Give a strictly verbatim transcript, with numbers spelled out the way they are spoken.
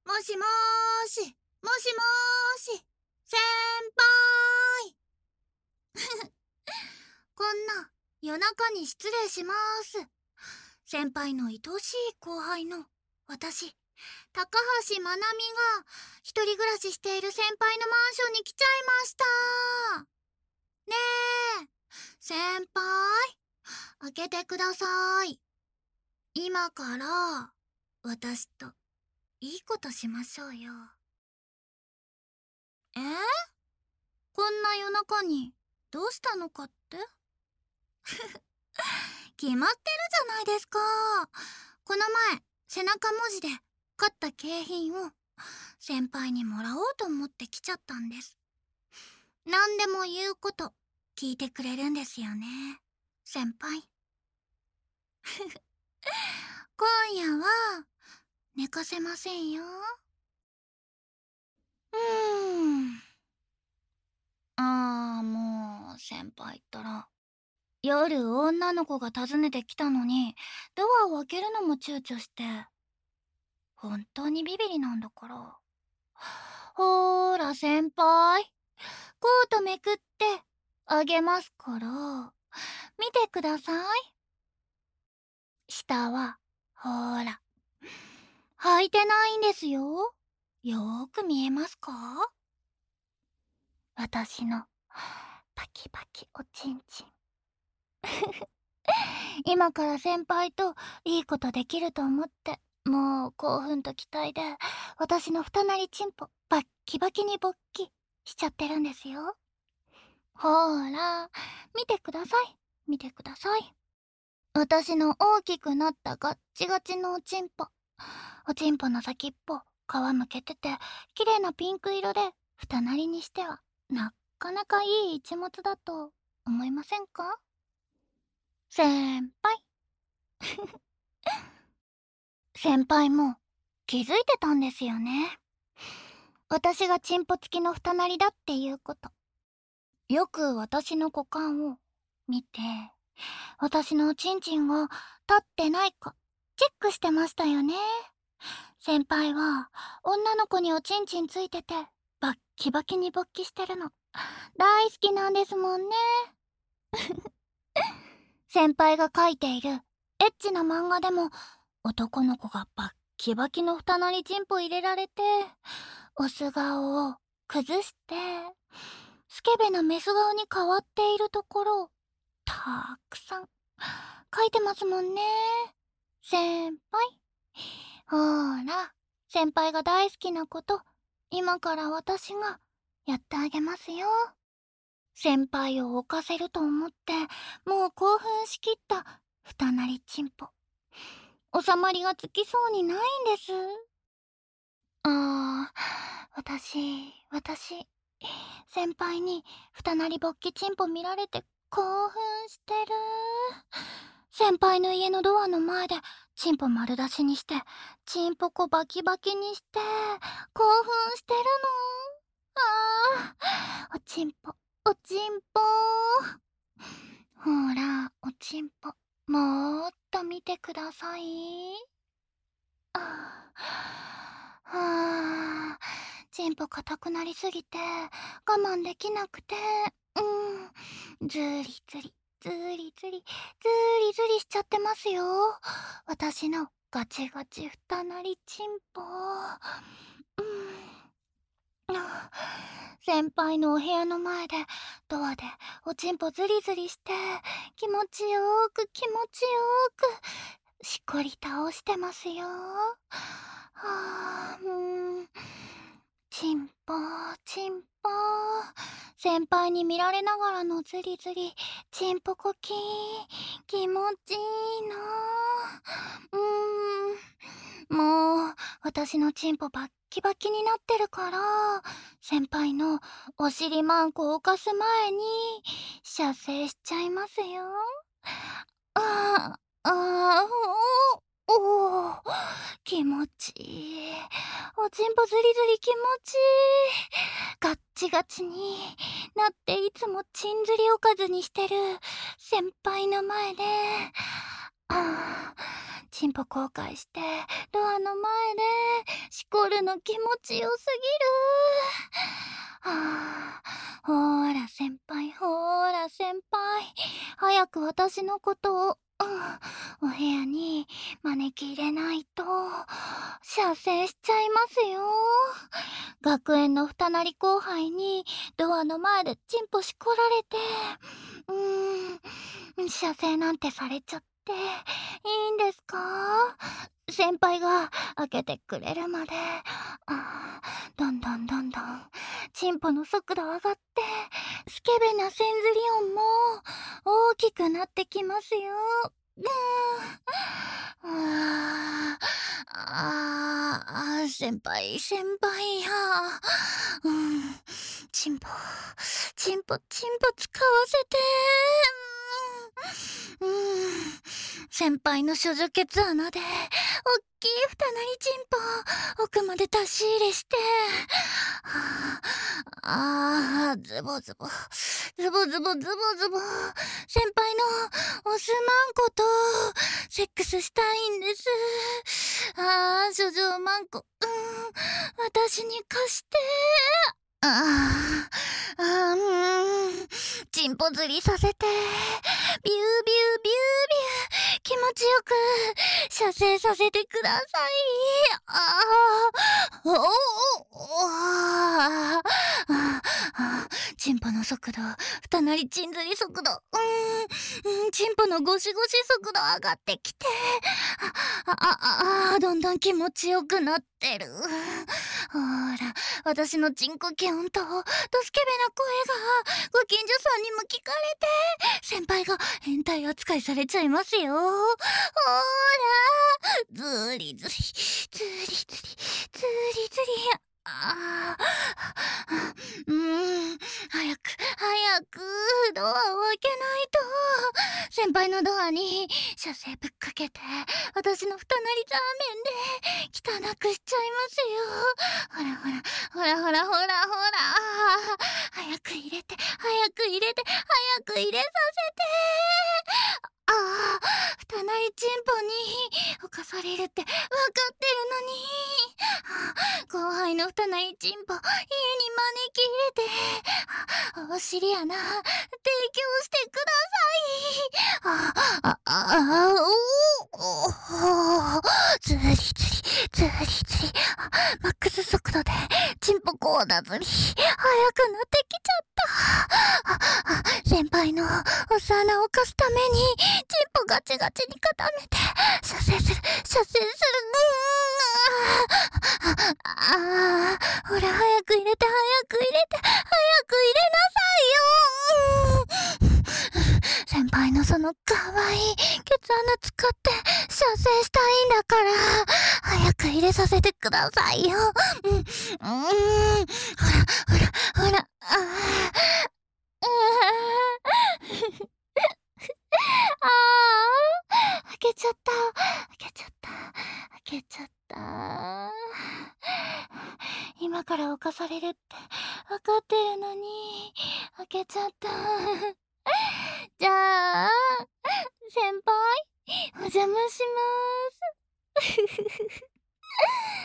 もしもーし、もしもーし、先輩こんな夜中に失礼しまーす。先輩の愛しい後輩の私、高橋まなみが一人暮らししている先輩のマンションに来ちゃいました。ねえ、先輩、開けてください。今から私といいことしましょうよ。えー、こんな夜中にどうしたのかって決まってるじゃないですか。この前背中文字で買った景品を先輩にもらおうと思って来ちゃったんです。何でも言うこと聞いてくれるんですよね、先輩今夜は寝かせませんよ。うーんあーもう先輩ったら夜女の子が訪ねてきたのにドアを開けるのも躊躇して、本当にビビりなんだから。ほーら先輩、コートめくってあげますから見てください。下はほーら履いてないんですよ。よーく見えますか？私のパキパキおちんちん今から先輩といいことできると思って、もう興奮と期待で私の二なりチンポバッキバキに勃起しちゃってるんですよ。ほーら見てください、見てください。私の大きくなったガッチガチのおちんぽ。おちんぽの先っぽ皮むけてて綺麗なピンク色で二なりにしてはなかなかいい一物だと思いませんか？先輩先輩も気づいてたんですよね。私がチンポ付きの二なりだっていうこと。よく私の股間を見て、私のおちんちんが立ってないかチェックしてましたよね。先輩は女の子におちんちんついててバッキバキに勃起してるの大好きなんですもんね先輩が描いているエッチな漫画でも男の子がバッキバキの二なりチンポ入れられてオス顔を崩してスケベなメス顔に変わっているところをたくさん描いてますもんね、先輩。ほーら先輩が大好きなこと今から私がやってあげますよ。先輩を犯せると思ってもう興奮しきった二なりチンポ、収まりがつきそうにないんです。あー私私先輩に二なり勃起チンポ見られて興奮してる。先輩の家のドアの前でチンポ丸出しにしてチンポコバキバキにして興奮してるの。あーおちんぽおちんぽほらおちんぽもーっと見てください。あーはあチンポ硬くなりすぎて我慢できなくて、うんずりずりずりずりずりずりしちゃってますよ、私のガチガチ二なりチンポ。うん先輩のお部屋の前でドアでおちんぽずりずりして気持ちよーく気持ちよーくしっこり倒してますよ。はあ、うんチンポチンポ先輩に見られながらのズリズリチンポコキー気持ちいいな。うーんもう私のチンポバッキバキになってるから先輩のお尻マンコを犯す前に射精しちゃいますよ。あーあーおおー気持ちいい。おちんぽずりずり気持ちいい。ガッチガチになっていつもチンずりおかずにしてる先輩の前でああチンポ後悔してドアの前でしっこるの気持ちよすぎる。はあ、ほーら先輩、ほーら先輩、早く私のことを、うん、お部屋に招き入れないと射精しちゃいますよ。学園の二なり後輩にドアの前でチンポしこられて、うーん、射精なんてされちゃっていいんですか？先輩が開けてくれるまで、あーどんどんどんどんチンポの速度上がって、スケベなセンズリ音も大きくなってきますよ。うーん、あーあー先輩先輩や、うん、チンポチンポチンポ使わせて、うん、うん、先輩の処女ケツ穴でおっきい二なりチンポ奥まで出し入れして、はあ、あーズボズボズボズボズボズボ、先輩のオスマンコとセックスしたいんです。あー処女マンコ、うん、私に貸して。あーあーうん、チンポ釣りさせてビュービュービュービュー気持ちよく射精させてください。あーおおあーあーチンポの速度、二なりチン釣り速度、うん、うん、チンポのゴシゴシ速度上がってきて、ああああどんどん気持ちよくなってる。ほら私のチンコキュンとドスケベな声がご近所さんにも聞かれて、先輩が変態扱いされちゃいますよ。ほらずりずりずりずりずりずり、ああ、うーん、早く早くドアを開けないと。先輩のドアに射精ぶっかけて私の二なりザーメンで汚くしちゃいますよ。ほらほらほらほらほらほら、早く入れて早く入れて早く入れさせて。ああ、二なりチンポに侵されるって分かってるのに、後輩の二なりチンポ家に招き入れて、お尻穴提供してください。あああおおずりずりずりずり、マックス速度でチンポコーナーずり速くなってきちゃった。先輩のお巣穴を貸すためにチンポガチガチに固めて射精する射精する。ああ、ほら早く入れて早く入れて早く入れなさいよ。先輩のそのかわいいケツ穴使って射精したいんだから、早く入れさせてくださいよ。うん、うん、ほらほらほら、あーあーあー開けちゃった開けちゃった開けちゃった。今から犯されるって分かってるのに開けちゃった。じゃあ先輩お邪魔します。